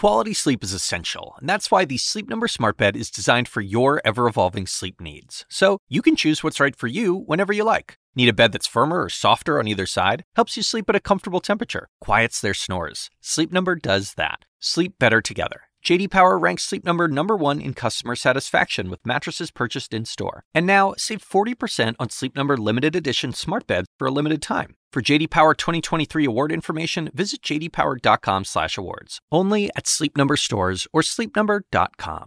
Quality sleep is essential, and that's why the Sleep Number Smart Bed is designed for your ever-evolving sleep needs. So you can choose what's right for you whenever you like. Need a bed that's firmer or softer on either side? Helps you sleep at a comfortable temperature. Quiets their snores. Sleep Number does that. Sleep better together. J.D. Power ranks Sleep Number #1 in customer satisfaction with mattresses purchased in-store. And now, save 40% on Sleep Number limited edition smart beds for a limited time. For J.D. Power 2023 award information, visit jdpower.com/awards. Only at Sleep Number stores or sleepnumber.com.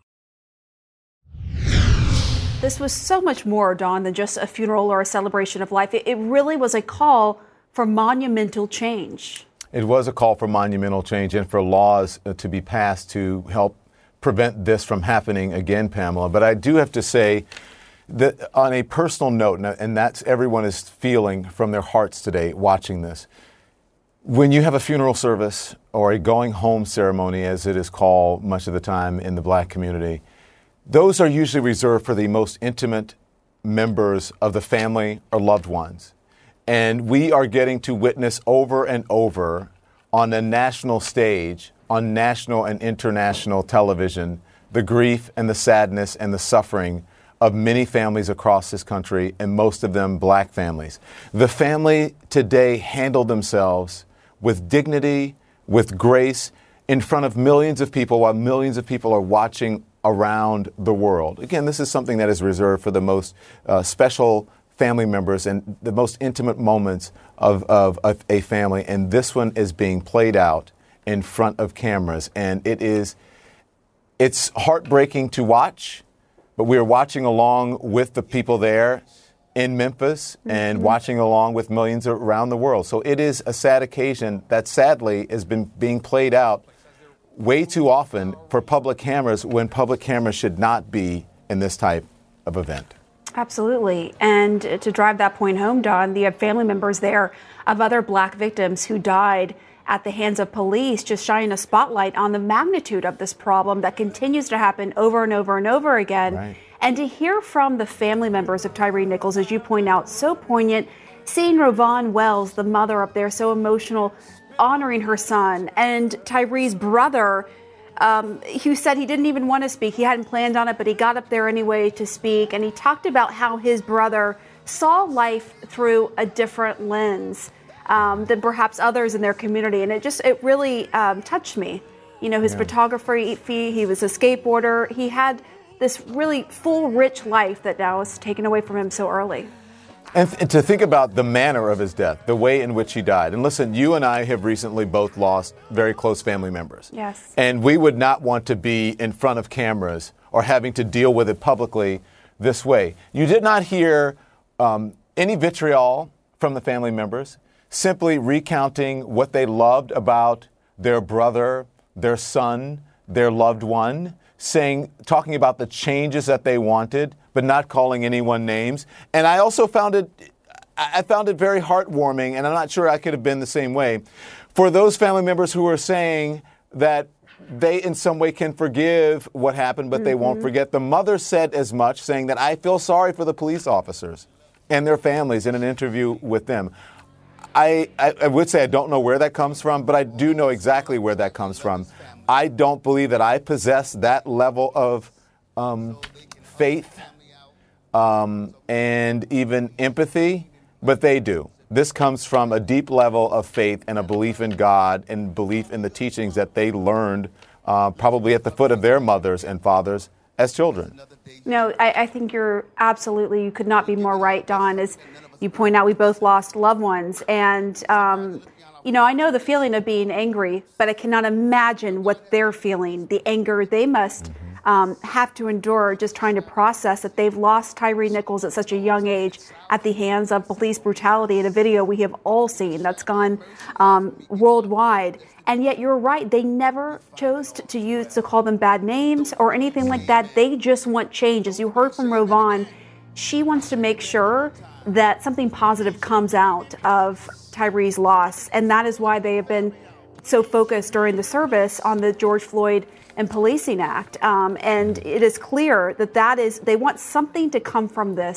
This was so much more, Dawn, than just a funeral or a celebration of life. It really was a call for monumental change. It was a call for monumental change and for laws to be passed to help prevent this from happening again, Pamela. But I do have to say that on a personal note, and that's everyone is feeling from their hearts today watching this, when you have a funeral service or a going home ceremony, as it is called much of the time in the Black community, those are usually reserved for the most intimate members of the family or loved ones. And we are getting to witness over and over on a national stage, on national and international television, the grief and the sadness and the suffering of many families across this country, and most of them Black families. The family today handled themselves with dignity, with grace, in front of millions of people while millions of people are watching around the world. Again, this is something that is reserved for the most special family members and the most intimate moments of a family. And this one is being played out in front of cameras. And it's heartbreaking to watch, but we are watching along with the people there in Memphis and watching along with millions around the world. So it is a sad occasion that sadly has been being played out way too often for public cameras when public cameras should not be in this type of event. Absolutely. And to drive that point home, Don, you have family members there of other Black victims who died at the hands of police, just shining a spotlight on the magnitude of this problem that continues to happen over and over and over again. Right. And to hear from the family members of Tyre Nichols, as you point out, so poignant, seeing Rovon Wells, the mother up there, so emotional, honoring her son, and Tyre's brother, who said he didn't even want to speak. He hadn't planned on it, but he got up there anyway to speak. And he talked about how his brother saw life through a different lens than perhaps others in their community. And it really touched me. You know, his photography, he was a skateboarder. He had this really full, rich life that now is taken away from him so early. And to think about the manner of his death, the way in which he died. And listen, you and I have recently both lost very close family members. Yes. And we would not want to be in front of cameras or having to deal with it publicly this way. You did not hear any vitriol from the family members, simply recounting what they loved about their brother, their son, their loved one, talking about the changes that they wanted, but not calling anyone names. And I also found it very heartwarming, and I'm not sure I could have been the same way, for those family members who are saying that they in some way can forgive what happened, but they won't forget. The mother said as much, saying that I feel sorry for the police officers and their families in an interview with them. I would say I don't know where that comes from, but I do know exactly where that comes from. I don't believe that I possess that level of faith and even empathy, but they do. This comes from a deep level of faith and a belief in God and belief in the teachings that they learned probably at the foot of their mothers and fathers as children. No, I think you could not be more right, Don. As you point out, we both lost loved ones. And, I know the feeling of being angry, but I cannot imagine what they're feeling, the anger they must have to endure just trying to process that they've lost Tyre Nichols at such a young age at the hands of police brutality in a video we have all seen that's gone worldwide. And yet you're right, they never chose to call them bad names or anything like that. They just want change. As you heard from Rovon, she wants to make sure that something positive comes out of Tyre's loss. And that is why they have been so focused during the service on the George Floyd and Policing Act. And it is clear that they want something to come from this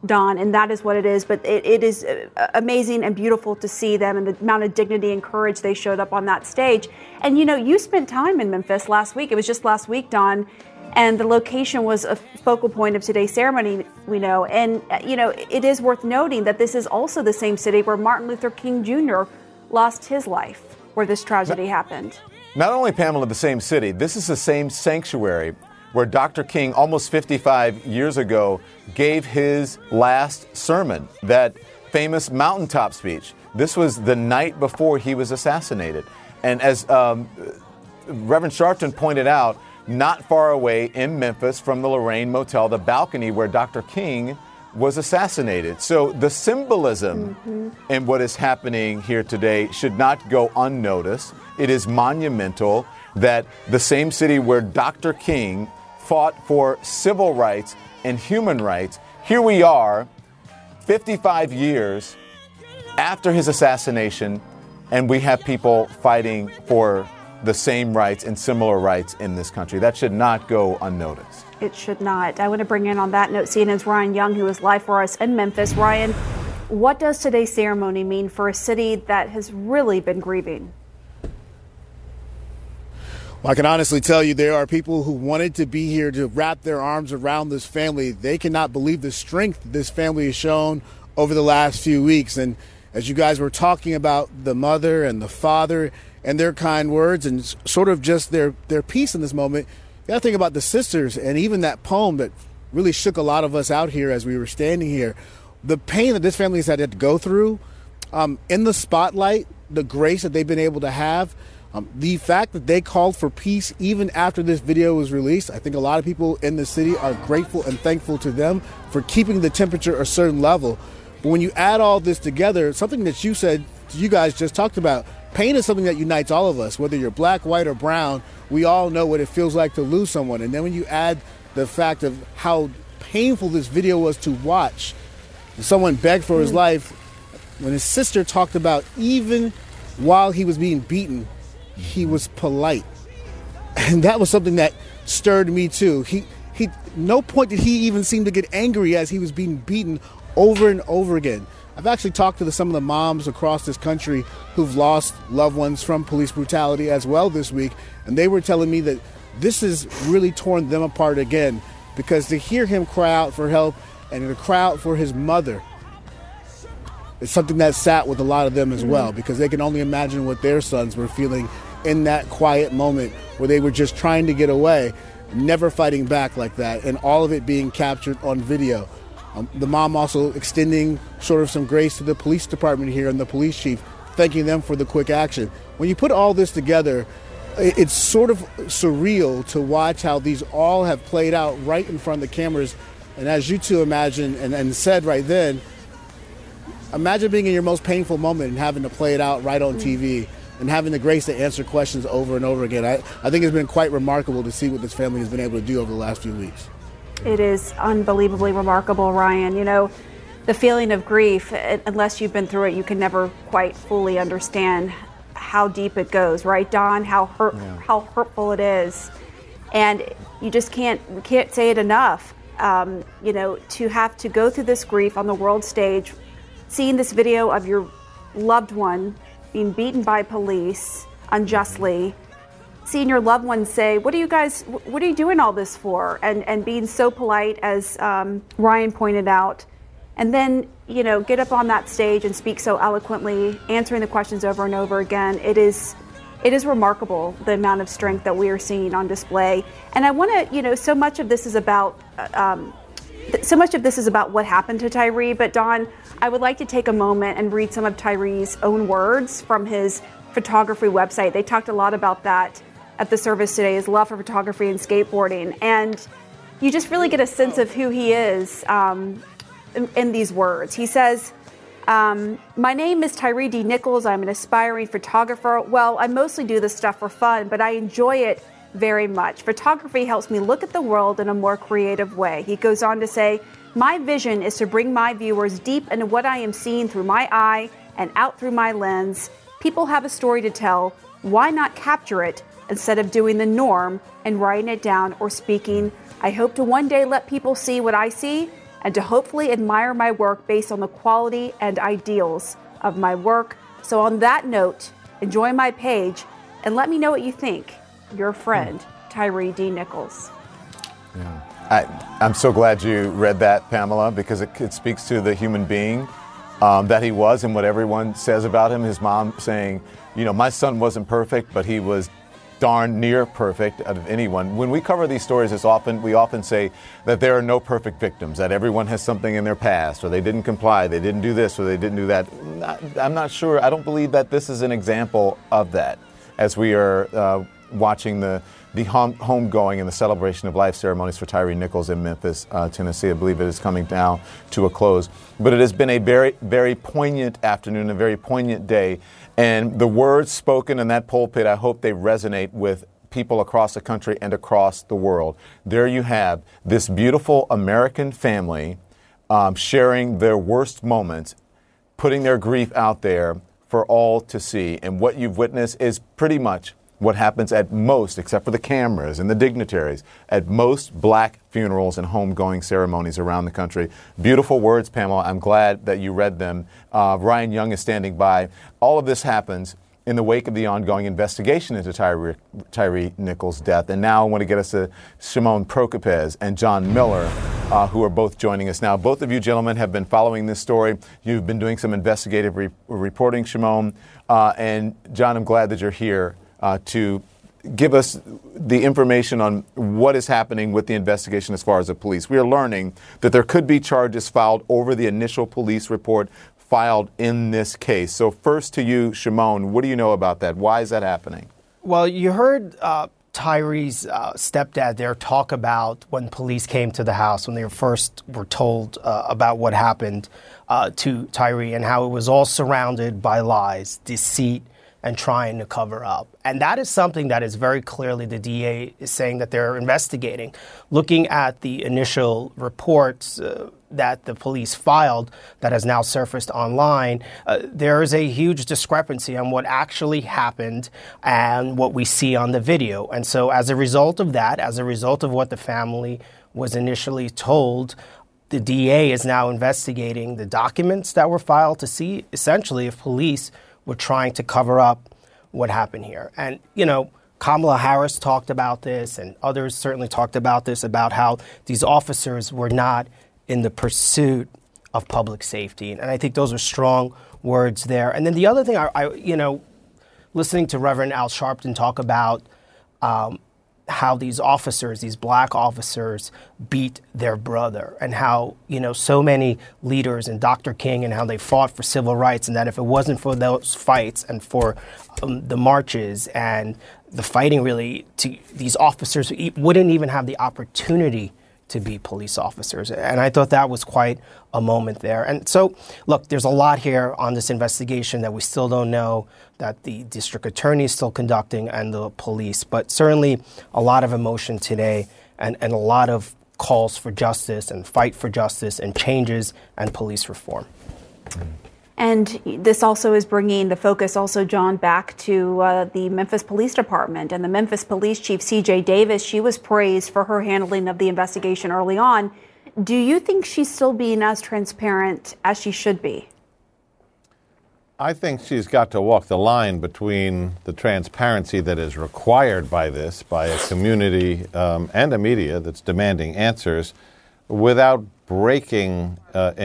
Don, and that is what it is. But it is amazing and beautiful to see them and the amount of dignity and courage they showed up on that stage. And, you spent time in Memphis last week. It was just last week, Don, and the location was a focal point of today's ceremony, we know. And, it is worth noting that this is also the same city where Martin Luther King Jr. lost his life, where this tragedy happened. Not only, Pamela, the same city, this is the same sanctuary where Dr. King, almost 55 years ago, gave his last sermon, that famous mountaintop speech. This was the night before he was assassinated. And as Reverend Sharpton pointed out, not far away in Memphis from the Lorraine Motel, the balcony where Dr. King was assassinated. So the symbolism in what is happening here today should not go unnoticed. It is monumental that the same city where Dr. King fought for civil rights and human rights, here we are 55 years after his assassination, and we have people fighting for the same rights and similar rights in this country. That should not go unnoticed. It should not. I want to bring in on that note CNN's Ryan Young, who is live for us in Memphis. Ryan, what does today's ceremony mean for a city that has really been grieving? Well, I can honestly tell you there are people who wanted to be here to wrap their arms around this family. They cannot believe the strength this family has shown over the last few weeks. And as you guys were talking about the mother and the father and their kind words and sort of just their peace in this moment, you got to think about the sisters and even that poem that really shook a lot of us out here as we were standing here. The pain that this family has had to go through, in the spotlight, the grace that they've been able to have, the fact that they called for peace even after this video was released. I think a lot of people in the city are grateful and thankful to them for keeping the temperature a certain level. But when you add all this together, something that you guys just talked about, pain is something that unites all of us, whether you're black, white, or brown. We all know what it feels like to lose someone. And then when you add the fact of how painful this video was to watch, someone begged for his life, when his sister talked about even while he was being beaten, he was polite. And that was something that stirred me too. He no point did he even seem to get angry as he was being beaten over and over again. I've actually talked to some of the moms across this country who've lost loved ones from police brutality as well this week, and they were telling me that this has really torn them apart again, because to hear him cry out for help and to cry out for his mother, it's something that sat with a lot of them as well, because they can only imagine what their sons were feeling in that quiet moment where they were just trying to get away, never fighting back like that, and all of it being captured on video. The mom also extending sort of some grace to the police department here and the police chief, thanking them for the quick action. When you put all this together, it's sort of surreal to watch how these all have played out right in front of the cameras. And as you two imagined and said right then, imagine being in your most painful moment and having to play it out right on TV and having the grace to answer questions over and over again. I think it's been quite remarkable to see what this family has been able to do over the last few weeks. It is unbelievably remarkable, Ryan. The feeling of grief, unless you've been through it, you can never quite fully understand how deep it goes, right, Don? How hurtful it is. And you just can't say it enough. To have to go through this grief on the world stage, seeing this video of your loved one being beaten by police unjustly, seeing your loved ones say, what are you doing all this for? And being so polite, as Ryan pointed out. And then, get up on that stage and speak so eloquently, answering the questions over and over again. It is remarkable, the amount of strength that we are seeing on display. And I want to, so much of this is about what happened to Tyre. But Don, I would like to take a moment and read some of Tyre's own words from his photography website. They talked a lot about that at the service today, his love for photography and skateboarding. And you just really get a sense of who he is in these words. He says, my name is Tyre D. Nichols. I'm an aspiring photographer. Well, I mostly do this stuff for fun, but I enjoy it very much. Photography helps me look at the world in a more creative way. He goes on to say, my vision is to bring my viewers deep into what I am seeing through my eye and out through my lens. People have a story to tell. Why not capture it instead of doing the norm and writing it down or speaking? I hope to one day let people see what I see and to hopefully admire my work based on the quality and ideals of my work. So on that note, enjoy my page and let me know what you think. Your friend, Tyre D. Nichols. Yeah. I'm so glad you read that, Pamela, because it speaks to the human being that he was and what everyone says about him. His mom saying, my son wasn't perfect, but he was darn near perfect out of anyone. When we cover these stories, we often say that there are no perfect victims, that everyone has something in their past, or they didn't comply, they didn't do this, or they didn't do that. I'm not sure. I don't believe that this is an example of that, as we are watching the homegoing and the celebration of life ceremonies for Tyre Nichols in Memphis, Tennessee. I believe it is coming down to a close. But it has been a very, very poignant afternoon, a very poignant day. And the words spoken in that pulpit, I hope they resonate with people across the country and across the world. There you have this beautiful American family sharing their worst moments, putting their grief out there for all to see. And what you've witnessed is pretty much what happens at most, except for the cameras and the dignitaries, at most black funerals and homegoing ceremonies around the country. Beautiful words, Pamela. I'm glad that you read them. Ryan Young is standing by. All of this happens in the wake of the ongoing investigation into Tyre Nichols' death. And now I want to get us to Shimon Prokupecz and John Miller, who are both joining us now. Both of you gentlemen have been following this story. You've been doing some investigative reporting, Shimon. And John, I'm glad that you're here to give us the information on what is happening with the investigation as far as the police. We are learning that there could be charges filed over the initial police report filed in this case. So first to you, Shimon, what do you know about that? Why is that happening? Well, you heard Tyre's stepdad there talk about when police came to the house, when they first were told about what happened to Tyre and how it was all surrounded by lies, deceit, and trying to cover up. And that is something that is very clearly the DA is saying that they're investigating. Looking at the initial reports that the police filed that has now surfaced online, there is a huge discrepancy on what actually happened and what we see on the video. And so as a result of that, as a result of what the family was initially told, the DA is now investigating the documents that were filed to see essentially if police were trying to cover up what happened here. And, Kamala Harris talked about this, and others certainly talked about this, about how these officers were not in the pursuit of public safety. And I think those are strong words there. And then the other thing, listening to Reverend Al Sharpton talk about how these officers, these black officers, beat their brother, and how, so many leaders, and Dr. King, and how they fought for civil rights, and that if it wasn't for those fights and for the marches and the fighting, really, these officers wouldn't even have the opportunity to be police officers. And I thought that was quite a moment there. And so, look, there's a lot here on this investigation that we still don't know, that the district attorney is still conducting and the police. But certainly a lot of emotion today and a lot of calls for justice and fight for justice and changes and police reform. And this also is bringing the focus also, John, back to the Memphis Police Department and the Memphis Police Chief, C.J. Davis. She was praised for her handling of the investigation early on. Do you think she's still being as transparent as she should be? I think she's got to walk the line between the transparency that is required by this, by a community and a media that's demanding answers, without breaking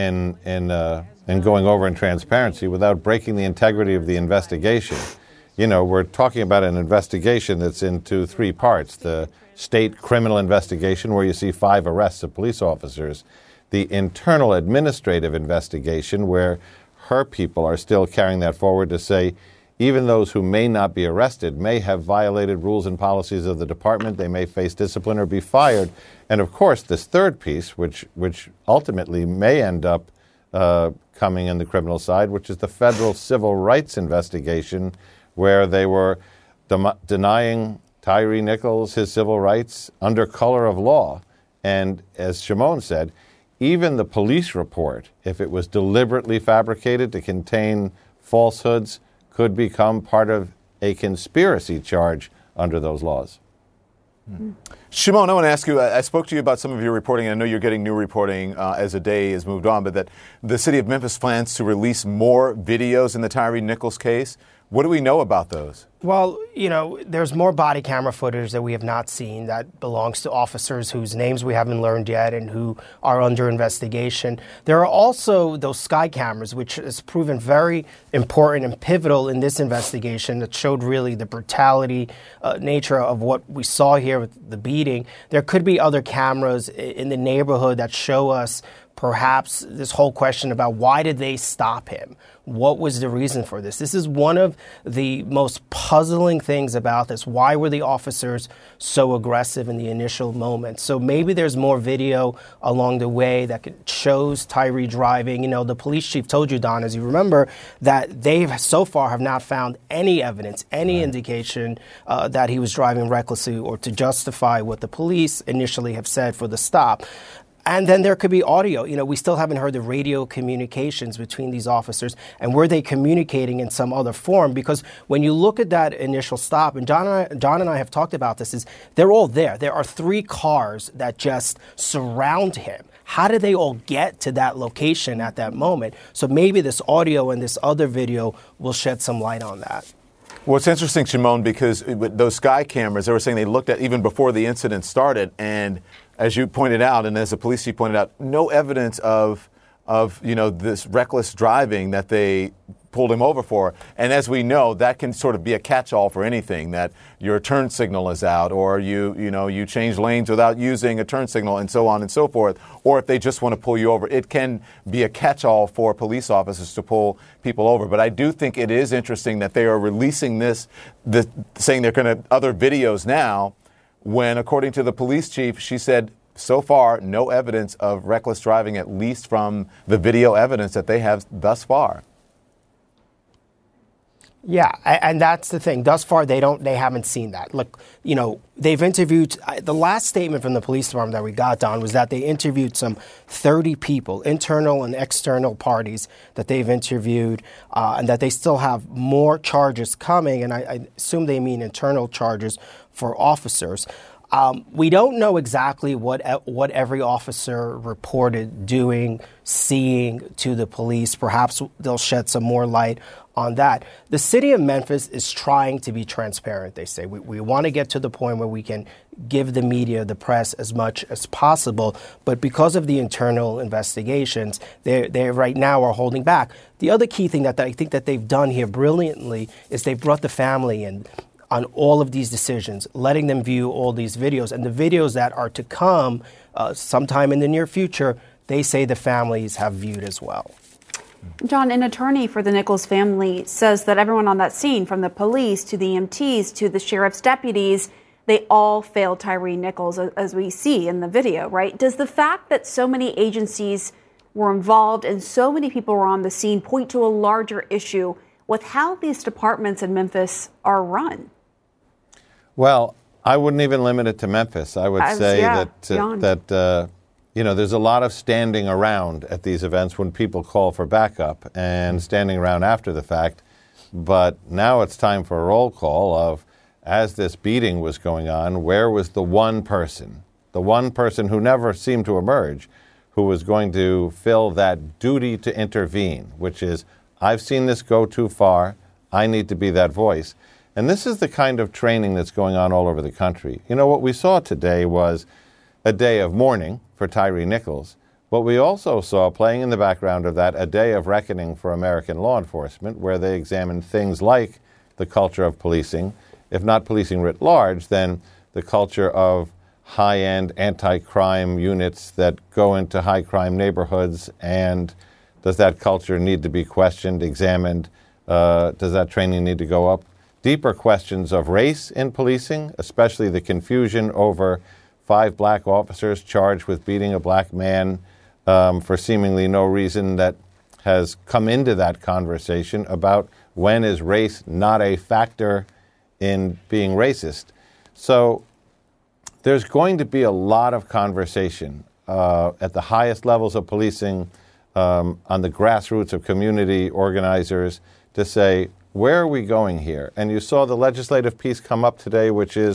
and going over in transparency, without breaking the integrity of the investigation. We're talking about an investigation that's into three parts: the state criminal investigation, where you see 5 arrests of police officers; the internal administrative investigation, where her people are still carrying that forward to say even those who may not be arrested may have violated rules and policies of the department. They may face discipline or be fired. And of course, this third piece, which ultimately may end up coming in the criminal side, which is the federal civil rights investigation, where they were denying Tyre Nichols his civil rights under color of law. And as Shimon said, even the police report, if it was deliberately fabricated to contain falsehoods, could become part of a conspiracy charge under those laws. Shimon, I want to ask you, I spoke to you about some of your reporting. I know you're getting new reporting as the day has moved on, but that the city of Memphis plans to release more videos in the Tyre Nichols case. What do we know about those? Well, there's more body camera footage that we have not seen that belongs to officers whose names we haven't learned yet and who are under investigation. There are also those sky cameras, which has proven very important and pivotal in this investigation that showed really the brutality nature of what we saw here with the beating. There could be other cameras in the neighborhood that show us perhaps this whole question about why did they stop him? What was the reason for this? This is one of the most puzzling things about this. Why were the officers so aggressive in the initial moment? So maybe there's more video along the way that shows Tyre driving. The police chief told you, Don, as you remember, that they so far have not found any evidence, any indication that he was driving recklessly or to justify what the police initially have said for the stop. And then there could be audio. We still haven't heard the radio communications between these officers. And were they communicating in some other form? Because when you look at that initial stop, and John and I have talked about this, is they're all there. There are 3 cars that just surround him. How did they all get to that location at that moment? So maybe this audio and this other video will shed some light on that. Well, it's interesting, Shimon, because with those sky cameras, they were saying they looked at even before the incident started, and as you pointed out, and as the police chief pointed out, no evidence of this reckless driving that they pulled him over for. And as we know, that can sort of be a catch-all for anything, that your turn signal is out, or you change lanes without using a turn signal, and so on and so forth. Or if they just want to pull you over, it can be a catch-all for police officers to pull people over. But I do think it is interesting that they are releasing saying they're going to other videos now, when according to the police chief, she said, so far, no evidence of reckless driving, at least from the video evidence that they have thus far. Yeah, and that's the thing. Thus far, they haven't seen that. Look, they've interviewed. The last statement from the police department that we got, Don, was that they interviewed some 30 people, internal and external parties that they've interviewed, and that they still have more charges coming. And I assume they mean internal charges for officers. We don't know exactly what every officer reported doing, seeing to the police. Perhaps they'll shed some more light on that. The city of Memphis is trying to be transparent, they say. We want to get to the point where we can give the media, the press, as much as possible. But because of the internal investigations, they right now are holding back. The other key thing that I think that they've done here brilliantly is they brought the family in on all of these decisions, letting them view all these videos. And the videos that are to come sometime in the near future, they say the families have viewed as well. John, an attorney for the Nichols family says that everyone on that scene, from the police to the EMTs to the sheriff's deputies, they all failed Tyre Nichols, as we see in the video, right? Does the fact that so many agencies were involved and so many people were on the scene point to a larger issue with how these departments in Memphis are run? Well, I wouldn't even limit it to Memphis. I would say that there's a lot of standing around at these events when people call for backup and standing around after the fact. But now it's time for a roll call of, as this beating was going on, where was the one person who never seemed to emerge, who was going to fill that duty to intervene, which is, I've seen this go too far, I need to be that voice. And this is the kind of training that's going on all over the country. What we saw today was a day of mourning for Tyre Nichols, but we also saw, playing in the background of that, a day of reckoning for American law enforcement, where they examined things like the culture of policing, if not policing writ large, then the culture of high-end anti-crime units that go into high-crime neighborhoods, and does that culture need to be questioned, examined? Does that training need to go up? Deeper questions of race in policing, especially the confusion over 5 black officers charged with beating a black man for seemingly no reason, that has come into that conversation about when is race not a factor in being racist. So there's going to be a lot of conversation at the highest levels of policing, on the grassroots of community organizers, to say, where are we going here? And you saw the legislative piece come up today, which is,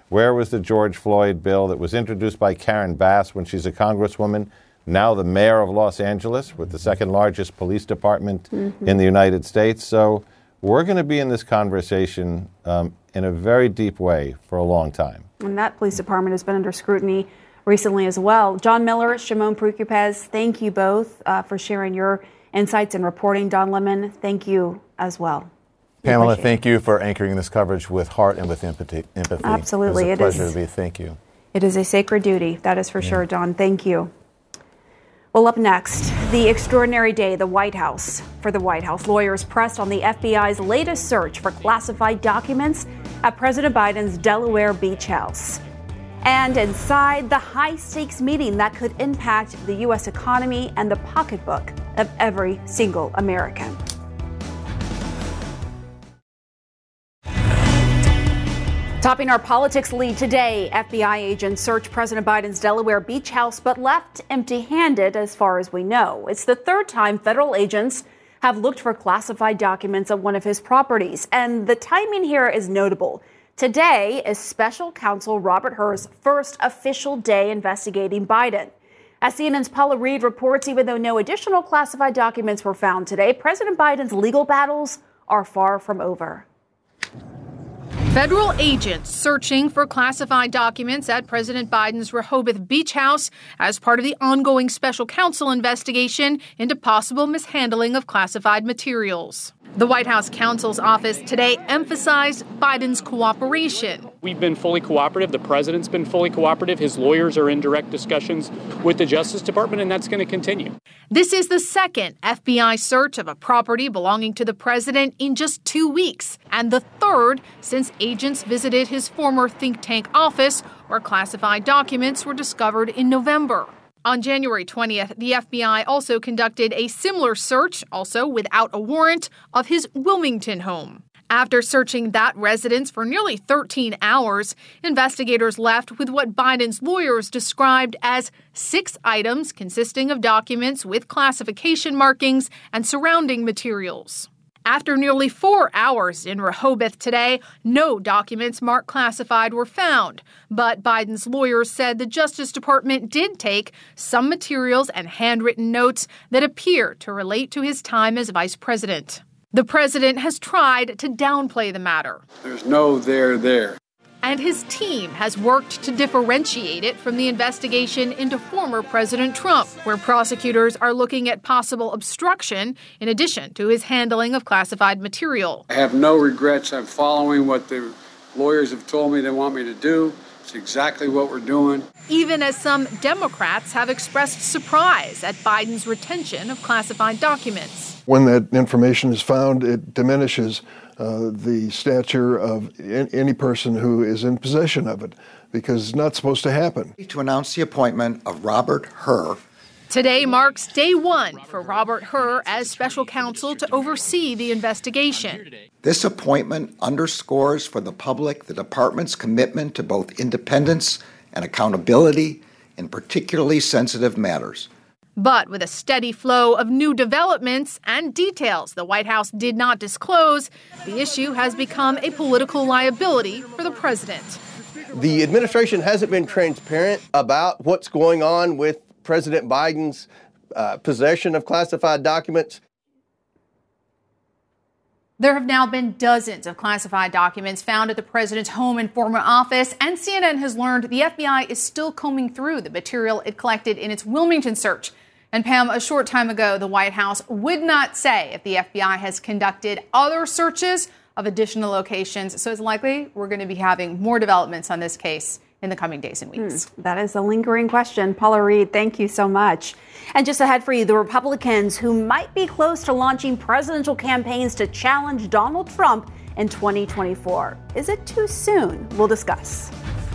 Where was the George Floyd bill that was introduced by Karen Bass when she's a congresswoman, now the mayor of Los Angeles with the second largest police department in the United States? So we're going to be in this conversation in a very deep way for a long time. And that police department has been under scrutiny recently as well. John Miller, Shimon Prokupecz, thank you both for sharing your insights and reporting. Don Lemon, thank you as well. Pamela, thank you for anchoring this coverage with heart and with empathy. Absolutely. It was a pleasure to be. Thank you. It is a sacred duty. That is for sure, Don. Thank you. Well, up next, the extraordinary day for the White House. Lawyers pressed on the FBI's latest search for classified documents at President Biden's Delaware Beach House. And inside, the high-stakes meeting that could impact the U.S. economy and the pocketbook of every single American. Topping our politics lead today, FBI agents searched President Biden's Delaware Beach House but left empty-handed as far as we know. It's the third time federal agents have looked for classified documents at one of his properties, and the timing here is notable. Today is special counsel Robert Hur's first official day investigating Biden. As CNN's Paula Reed reports, even though no additional classified documents were found today, President Biden's legal battles are far from over. Federal agents searching for classified documents at President Biden's Rehoboth Beach House as part of the ongoing special counsel investigation into possible mishandling of classified materials. The White House counsel's office today emphasized Biden's cooperation. We've been fully cooperative. The president's been fully cooperative. His lawyers are in direct discussions with the Justice Department, and that's going to continue. This is the second FBI search of a property belonging to the president in just 2 weeks, and the third since agents visited his former think tank office, where classified documents were discovered in November. On January 20th, the FBI also conducted a similar search, also without a warrant, of his Wilmington home. After searching that residence for nearly 13 hours, investigators left with what Biden's lawyers described as 6 items consisting of documents with classification markings and surrounding materials. After nearly 4 hours in Rehoboth today, no documents marked classified were found. But Biden's lawyers said the Justice Department did take some materials and handwritten notes that appear to relate to his time as vice president. The president has tried to downplay the matter. There's no there. And his team has worked to differentiate it from the investigation into former President Trump, where prosecutors are looking at possible obstruction in addition to his handling of classified material. I have no regrets. I'm following what the lawyers have told me they want me to do. It's exactly what we're doing. Even as some Democrats have expressed surprise at Biden's retention of classified documents. When that information is found, it diminishes the stature of any person who is in possession of it, because it's not supposed to happen. To announce the appointment of Robert Hur. Today marks day 1 for Robert Hur as special counsel to oversee the investigation. This appointment underscores for the public the department's commitment to both independence and accountability in particularly sensitive matters. But with a steady flow of new developments and details the White House did not disclose, the issue has become a political liability for the president. The administration hasn't been transparent about what's going on with President Biden's possession of classified documents. There have now been dozens of classified documents found at the president's home and former office, and CNN has learned the FBI is still combing through the material it collected in its Wilmington search. And Pam, a short time ago, the White House would not say if the FBI has conducted other searches of additional locations. So it's likely we're going to be having more developments on this case in the coming days and weeks. That is a lingering question. Paula Reed, thank you so much. And just ahead for you, the Republicans who might be close to launching presidential campaigns to challenge Donald Trump in 2024. Is it too soon? We'll discuss.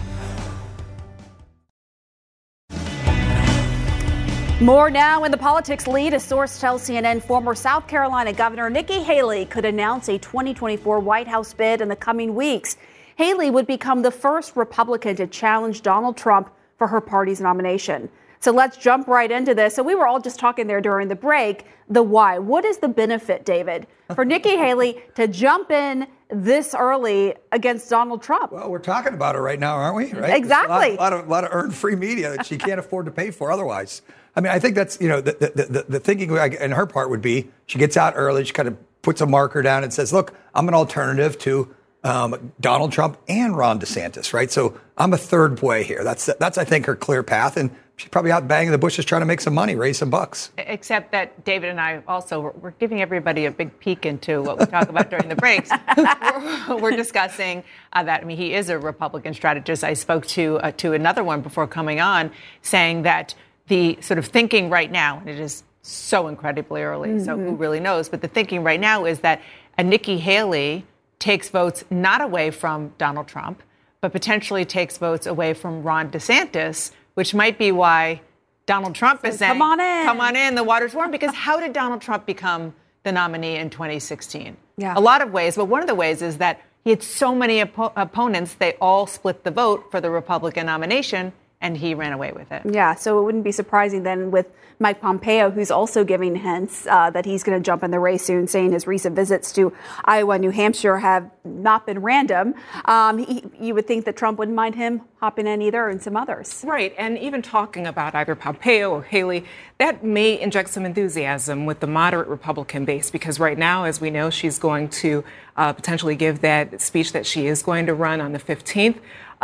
More now in the politics lead. A source tells CNN former South Carolina Governor Nikki Haley could announce a 2024 White House bid in the coming weeks. Haley would become the first Republican to challenge Donald Trump for her party's nomination. So let's jump right into this. So we were all just talking there during the break. The why. What is the benefit, David, for Nikki Haley to jump in this early against Donald Trump. Well, we're talking about her right now, aren't we? Right? Exactly. A lot of earned free media that she can't afford to pay for otherwise. I mean, I think that's, the thinking in her part would be she gets out early, she kind of puts a marker down and says, look, I'm an alternative to Donald Trump and Ron DeSantis, right? So I'm a third way here. That's I think, her clear path. And she's probably out banging the bushes trying to make some money, raise some bucks. Except that David and I also, we're giving everybody a big peek into what we talk about during the breaks. We're discussing that, he is a Republican strategist. I spoke to another one before coming on saying that the sort of thinking right now, and it is so incredibly early, so who really knows, but the thinking right now is that a Nikki Haley takes votes not away from Donald Trump, but potentially takes votes away from Ron DeSantis, which might be why Donald Trump is saying, come on in, the water's warm. Because how did Donald Trump become the nominee in 2016? Yeah. A lot of ways, but one of the ways is that he had so many opponents, they all split the vote for the Republican nomination, and he ran away with it. Yeah, so it wouldn't be surprising then with Mike Pompeo, who's also giving hints that he's going to jump in the race soon, saying his recent visits to Iowa and New Hampshire have not been random. You would think that Trump wouldn't mind him hopping in either, and some others. Right, and even talking about either Pompeo or Haley, that may inject some enthusiasm with the moderate Republican base, because right now, as we know, she's going to potentially give that speech that she is going to run on the 15th.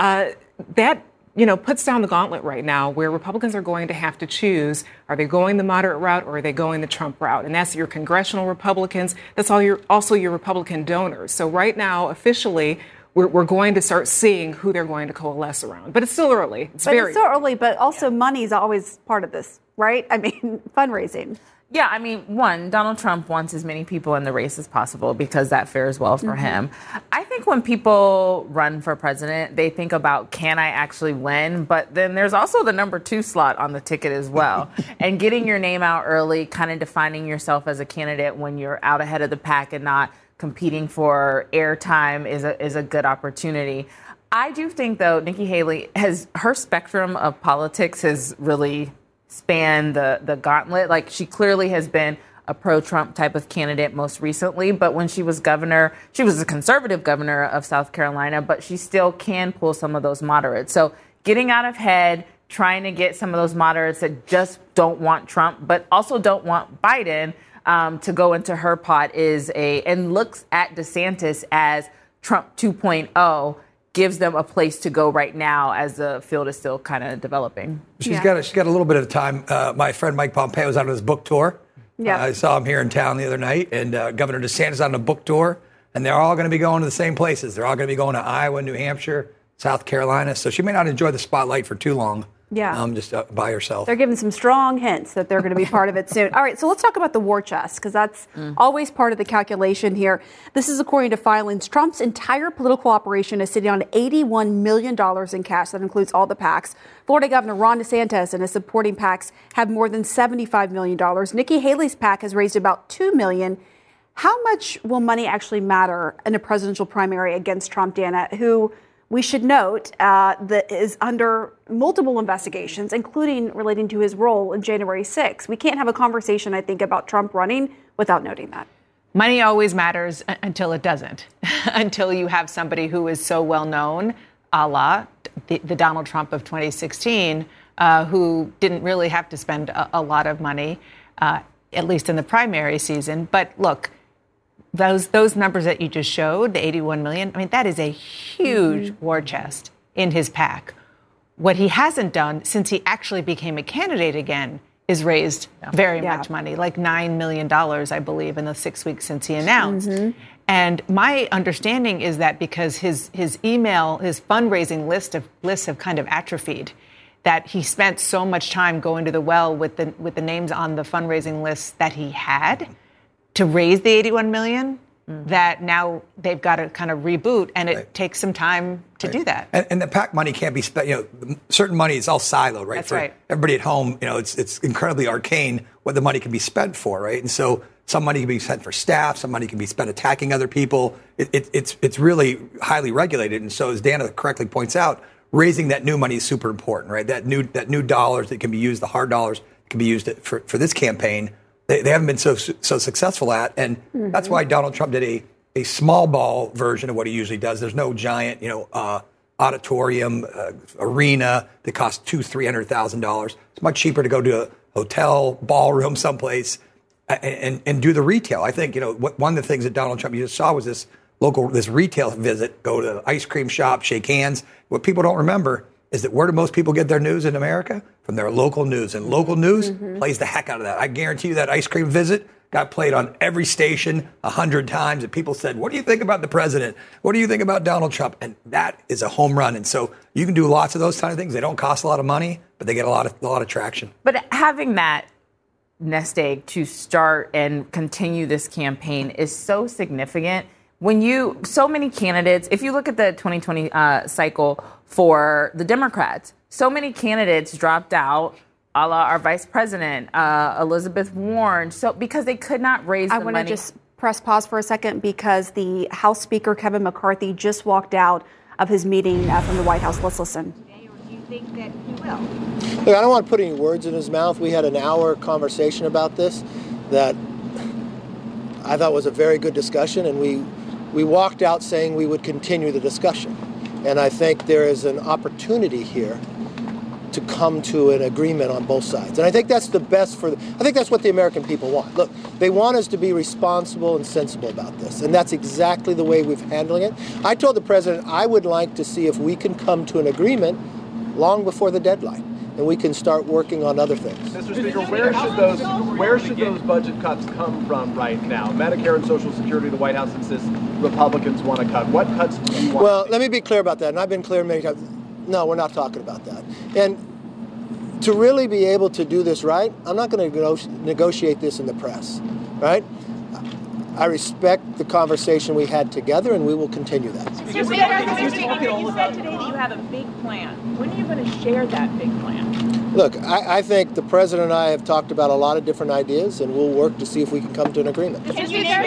That puts down the gauntlet right now, where Republicans are going to have to choose, are they going the moderate route or are they going the Trump route? And that's your congressional Republicans. That's also your Republican donors. So right now, officially, we're going to start seeing who they're going to coalesce around. But it's still early. It's still early, but also money is always part of this, right? Fundraising. Yeah, one, Donald Trump wants as many people in the race as possible because that fares well for him. I think when people run for president, they think about, can I actually win? But then there's also the number 2 slot on the ticket as well. And getting your name out early, kind of defining yourself as a candidate when you're out ahead of the pack and not competing for airtime is a good opportunity. I do think, though, Nikki Haley her spectrum of politics has really span the gauntlet. Like, she clearly has been a pro-Trump type of candidate most recently, but when she was governor, she was a conservative governor of South Carolina, but she still can pull some of those moderates. So getting out ahead, trying to get some of those moderates that just don't want Trump, but also don't want Biden to go into her pot and looks at DeSantis as Trump 2.0, gives them a place to go right now as the field is still kind of developing. She's got a little bit of time. My friend Mike Pompeo was out on his book tour. Yeah. I saw him here in town the other night, and Governor DeSantis on a book tour, and they're all going to be going to the same places. They're all going to be going to Iowa, New Hampshire, South Carolina. So she may not enjoy the spotlight for too long. Yeah. Just by herself. They're giving some strong hints that they're going to be part of it soon. All right, so let's talk about the war chest, because that's always part of the calculation here. This is according to filings. Trump's entire political operation is sitting on $81 million in cash. That includes all the PACs. Florida Governor Ron DeSantis and his supporting PACs have more than $75 million. Nikki Haley's PAC has raised about $2 million. How much will money actually matter in a presidential primary against Trump, Dana, who we should note that is under multiple investigations, including relating to his role in January 6th. We can't have a conversation, I think, about Trump running without noting that. Money always matters until it doesn't, until you have somebody who is so well known, a la the Donald Trump of 2016, who didn't really have to spend a lot of money, at least in the primary season. But look, those numbers that you just showed, the 81 million, that is a huge war chest in his PAC. What he hasn't done since he actually became a candidate again is raised very much money, like $9 million, I believe, in the 6 weeks since he announced. And my understanding is that because his fundraising lists have kind of atrophied, that he spent so much time going to the well with the names on the fundraising list that he had to raise the 81 million, that now they've got to kind of reboot, and it takes some time to do that. And the PAC money can't be spent, certain money is all siloed, right? That's for right. Everybody at home, it's incredibly arcane what the money can be spent for, right? And so some money can be spent for staff, some money can be spent attacking other people. It's really highly regulated. And so as Dana correctly points out, raising that new money is super important, right? That new dollars that can be used, the hard dollars can be used for this campaign. They haven't been so successful at, and that's why Donald Trump did a small ball version of what he usually does. There's no giant, auditorium, arena that costs $200,000-$300,000. It's much cheaper to go to a hotel, ballroom, someplace, and do the retail. I think, one of the things that Donald Trump, you just saw was this retail visit, go to the ice cream shop, shake hands. What people don't remember is that where do most people get their news in America? From their local news. And local news plays the heck out of that. I guarantee you that ice cream visit got played on every station 100 times. And people said, what do you think about the president? What do you think about Donald Trump? And that is a home run. And so you can do lots of those kind of things. They don't cost a lot of money, but they get a lot of traction. But having that nest egg to start and continue this campaign is so significant. So many candidates, if you look at the 2020 cycle for the Democrats, so many candidates dropped out, a la our vice president, Elizabeth Warren, because they could not raise the money. I want to just press pause for a second because the House Speaker, Kevin McCarthy, just walked out of his meeting from the White House. Let's listen. Do you think that he will? Look, I don't want to put any words in his mouth. We had an hour conversation about this that I thought was a very good discussion, and we walked out saying we would continue the discussion. And I think there is an opportunity here to come to an agreement on both sides. And I think that's the best I think that's what the American people want. Look, they want us to be responsible and sensible about this. And that's exactly the way we've handling it. I told the president I would like to see if we can come to an agreement long before the deadline. And we can start working on other things. Mr. Speaker, where should those budget cuts come from right now? Medicare and Social Security, the White House insists Republicans want to cut. What cuts do you want? Well, let me be clear about that. And I've been clear many times. No, we're not talking about that. And to really be able to do this right, I'm not going to negotiate this in the press, right? I respect the conversation we had together, and we will continue that. Mr. Speaker, you said today that you have a big plan. When are you going to share that big plan? Look, I think the president and I have talked about a lot of different ideas, and we'll work to see if we can come to an agreement. Look,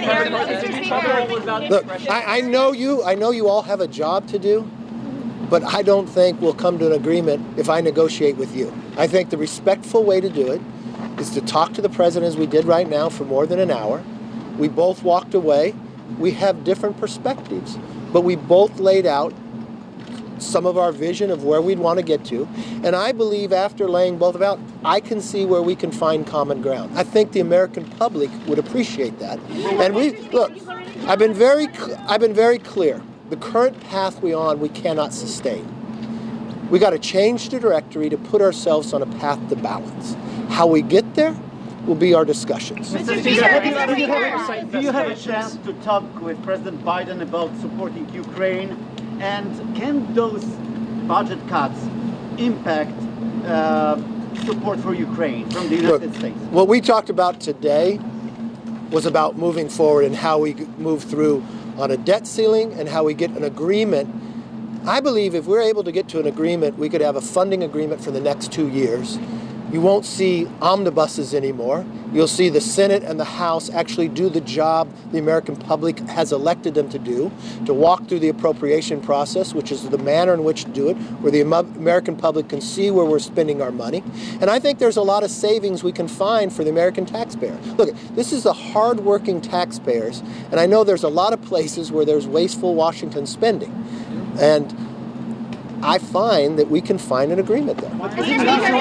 I know you all have a job to do, but I don't think we'll come to an agreement if I negotiate with you. I think the respectful way to do it is to talk to the president as we did right now for more than an hour. We both walked away. We have different perspectives, but we both laid out some of our vision of where we'd want to get to. And I believe after laying both of out, I can see where we can find common ground. I think the American public would appreciate that. And I've been very clear. The current path we're on, we cannot sustain. We got to change the directory to put ourselves on a path to balance. How we get there will be our discussions. Mr. Speaker, do you have a chance to talk with President Biden about supporting Ukraine? And can those budget cuts impact support for Ukraine from the United States? What we talked about today was about moving forward and how we move through on a debt ceiling and how we get an agreement. I believe if we're able to get to an agreement, we could have a funding agreement for the next 2 years. You won't see omnibuses anymore. You'll see the Senate and the House actually do the job the American public has elected them to do, to walk through the appropriation process, which is the manner in which to do it, where the American public can see where we're spending our money. And I think there's a lot of savings we can find for the American taxpayer. Look, this is the hardworking taxpayers, and I know there's a lot of places where there's wasteful Washington spending. And I find that we can find an agreement there. What's your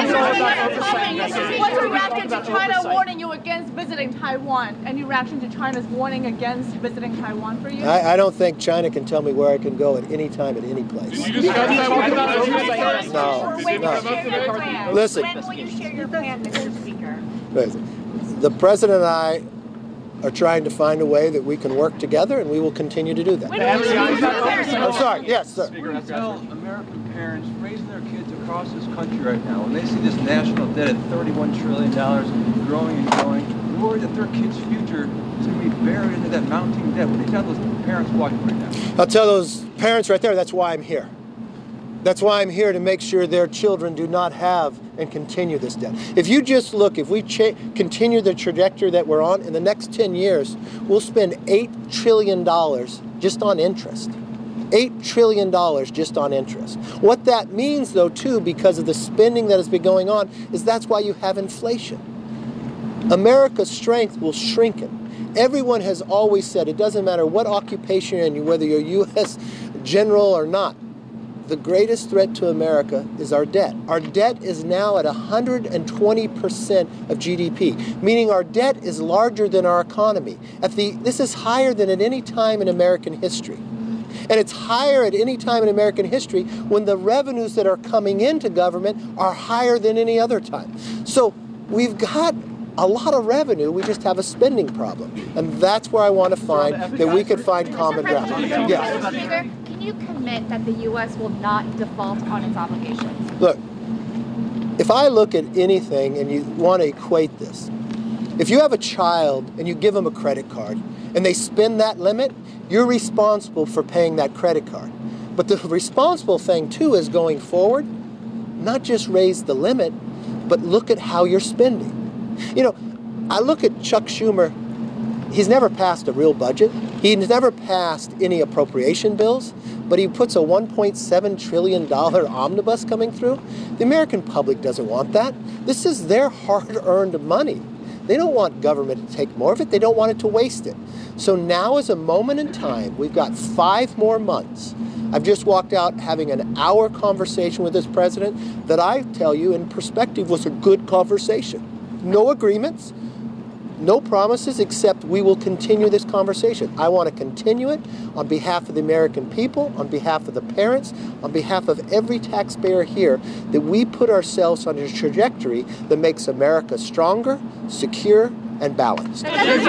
reaction to China warning you against visiting Taiwan? Any reaction to China's warning against visiting Taiwan for you? I don't think China can tell me where I can go at any time, at any place. No. Listen. When will you share your plan, Mr. Speaker? The president and I are trying to find a way that we can work together, and we will continue to do that. I'm sorry. Yes, sir. Tell American parents raising their kids across this country right now, when they see this national debt at $31 trillion growing and growing, they're worried that their kids' future is going to be buried into that mounting debt. What do you tell those parents watching right now? I'll tell those parents right there, that's why I'm here. That's why I'm here, to make sure their children do not have and continue this debt. If you just look, if we continue the trajectory that we're on, in the next 10 years, we'll spend $8 trillion just on interest. $8 trillion just on interest. What that means, though, too, because of the spending that has been going on, is that's why you have inflation. America's strength will shrink it. Everyone has always said it doesn't matter what occupation you're in, whether you're U.S. general or not, the greatest threat to America is our debt. Our debt is now at 120% of GDP, meaning our debt is larger than our economy. This is higher than at any time in American history. And it's higher at any time in American history when the revenues that are coming into government are higher than any other time. So we've got a lot of revenue, we just have a spending problem. And that's where I want to find that we could find common ground. Mr. Speaker, can you commit that the U.S. will not default on its obligations? Look, if I look at anything and you want to equate this, if you have a child and you give them a credit card and they spend that limit, you're responsible for paying that credit card. But the responsible thing, too, is going forward, not just raise the limit, but look at how you're spending. You know, I look at Chuck Schumer. He's never passed a real budget. He's never passed any appropriation bills, but he puts a $1.7 trillion omnibus coming through. The American public doesn't want that. This is their hard-earned money. They don't want government to take more of it. They don't want it to waste it. So now is a moment in time. We've got 5 more months. I've just walked out having an hour conversation with this president that I tell you in perspective was a good conversation. No agreements, no promises, except we will continue this conversation. I want to continue it on behalf of the American people, on behalf of the parents, on behalf of every taxpayer here, that we put ourselves on a trajectory that makes America stronger, secure, and balanced.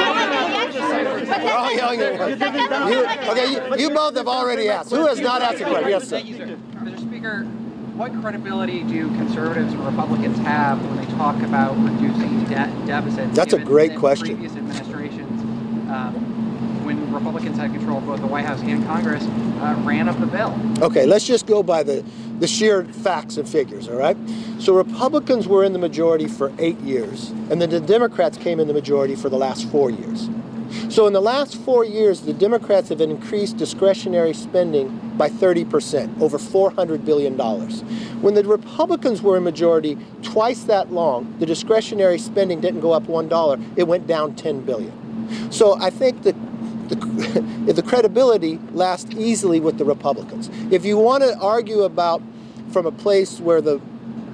You both have already asked. Who has not asked a question? Yes, sir. Mr. Speaker, what credibility do conservatives and Republicans have when they talk about reducing deficits? That's a great question. Previous administrations, when Republicans had control of both the White House and Congress, ran up the bill. Okay, let's just go by the sheer facts and figures, all right? So Republicans were in the majority for 8 years, and then the Democrats came in the majority for the last 4 years. So in the last 4 years, the Democrats have increased discretionary spending by 30%, over $400 billion. When the Republicans were in majority twice that long, the discretionary spending didn't go up $1, it went down $10 billion. So I think that the credibility lasts easily with the Republicans. If you want to argue about from a place where the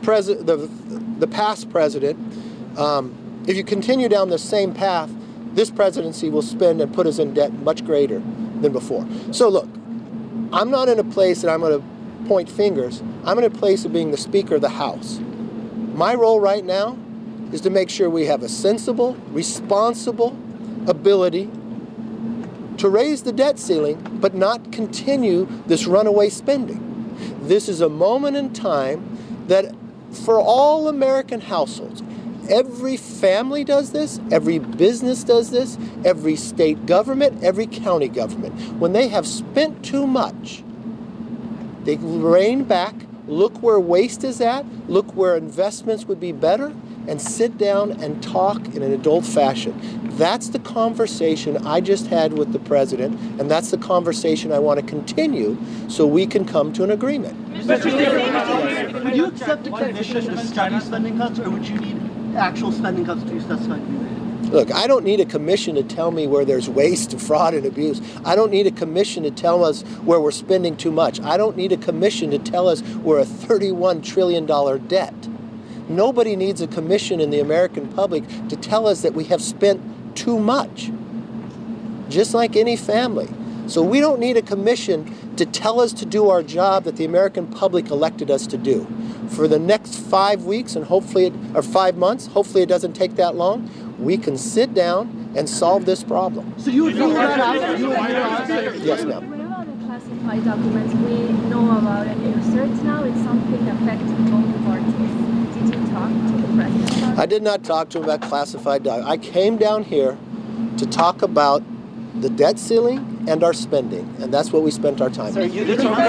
past president, if you continue down the same path, this presidency will spend and put us in debt much greater than before. So look, I'm not in a place that I'm going to point fingers. I'm in a place of being the Speaker of the House. My role right now is to make sure we have a sensible, responsible ability to raise the debt ceiling, but not continue this runaway spending. This is a moment in time that for all American households, every family does this, every business does this, every state government, every county government. When they have spent too much, they rein back, look where waste is at, look where investments would be better, and sit down and talk in an adult fashion. That's the conversation I just had with the president, and that's the conversation I want to continue so we can come to an agreement. Mr. Speaker, would you accept a commission to study spending cuts, or would you need actual spending cuts to justify doing that? Look, I don't need a commission to tell me where there's waste, fraud, and abuse. I don't need a commission to tell us where we're spending too much. I don't need a commission to tell us we're a $31 trillion debt. Nobody needs a commission in the American public to tell us that we have spent too much, just like any family. So we don't need a commission to tell us to do our job that the American public elected us to do. For the next 5 weeks and hopefully, or 5 months, hopefully it doesn't take that long, we can sit down and solve this problem. So you would rule that out? Yes, ma'am. What about the classified documents? We know about it in research now. It's something that affects both parties. Did you talk to the president about it? I did not talk to him about classified documents. I came down here to talk about the debt ceiling and our spending, and that's what we spent our time on.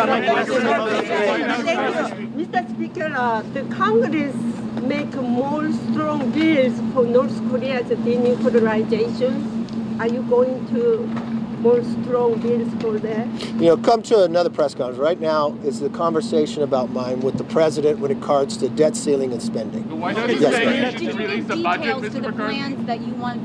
Mr. Speaker, the Congress make more strong bills for North Korea's denuclearization. Are you going to more strong bills for that? You know, come to another press conference. Right now is the conversation about mine with the president when it comes to debt ceiling and spending. Yes, Did you give details to the plans that you want in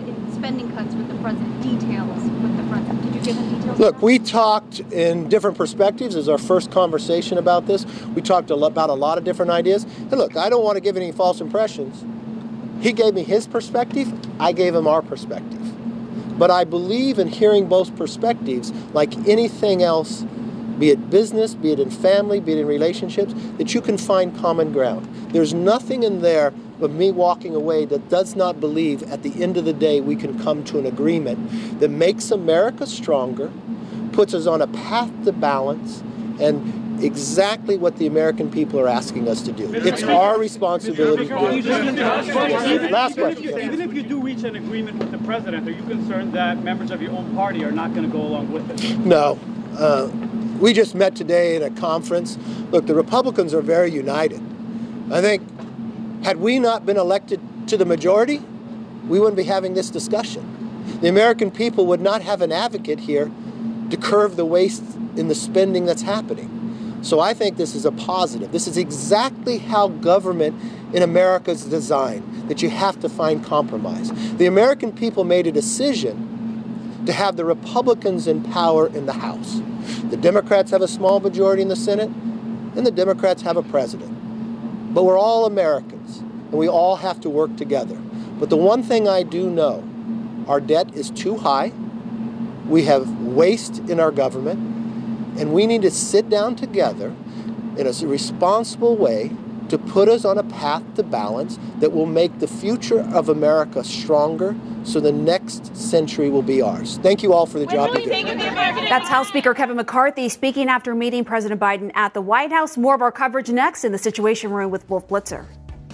spending cuts with the president, details with the president? Did you give him details? Look, we talked in different perspectives. It was our first conversation about this. We talked about a lot of different ideas. And look, I don't want to give any false impressions. He gave me his perspective. I gave him our perspective. But I believe in hearing both perspectives, like anything else, be it business, be it in family, be it in relationships, that you can find common ground. There's nothing in there but me walking away that does not believe at the end of the day we can come to an agreement that makes America stronger, puts us on a path to balance, and exactly what the American people are asking us to do. It's our responsibility to do it. Last question. Even if you do reach an agreement with the president, are you concerned that members of your own party are not going to go along with it? No. We just met today at a conference. Look, the Republicans are very united. I think had we not been elected to the majority, we wouldn't be having this discussion. The American people would not have an advocate here to curb the waste in the spending that's happening. So I think this is a positive. This is exactly how government in America is designed, that you have to find compromise. The American people made a decision to have the Republicans in power in the House. The Democrats have a small majority in the Senate, and the Democrats have a president. But we're all Americans, and we all have to work together. But the one thing I do know, our debt is too high. We have waste in our government. And we need to sit down together in a responsible way to put us on a path to balance that will make the future of America stronger so the next century will be ours. Thank you all for the job you do. That's House Speaker Kevin McCarthy speaking after meeting President Biden at the White House. More of our coverage next in the Situation Room with Wolf Blitzer.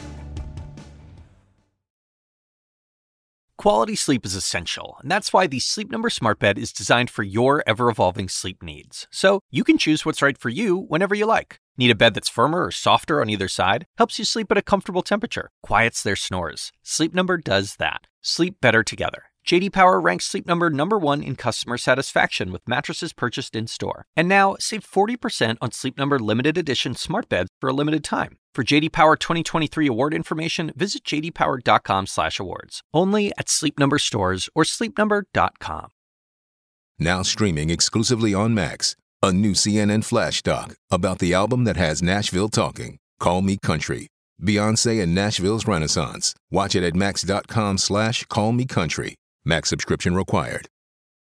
Quality sleep is essential, and that's why the Sleep Number Smart Bed is designed for your ever-evolving sleep needs. So you can choose what's right for you whenever you like. Need a bed that's firmer or softer on either side? Helps you sleep at a comfortable temperature. Quiets their snores. Sleep Number does that. Sleep better together. J.D. Power ranks Sleep Number #1 in customer satisfaction with mattresses purchased in-store. And now, save 40% on Sleep Number limited edition smart beds for a limited time. For J.D. Power 2023 award information, visit jdpower.com/awards. Only at Sleep Number stores or sleepnumber.com. Now streaming exclusively on Max, a new CNN flash doc about the album that has Nashville talking, Call Me Country. Beyoncé and Nashville's Renaissance. Watch it at max.com/callmecountry. Max subscription required.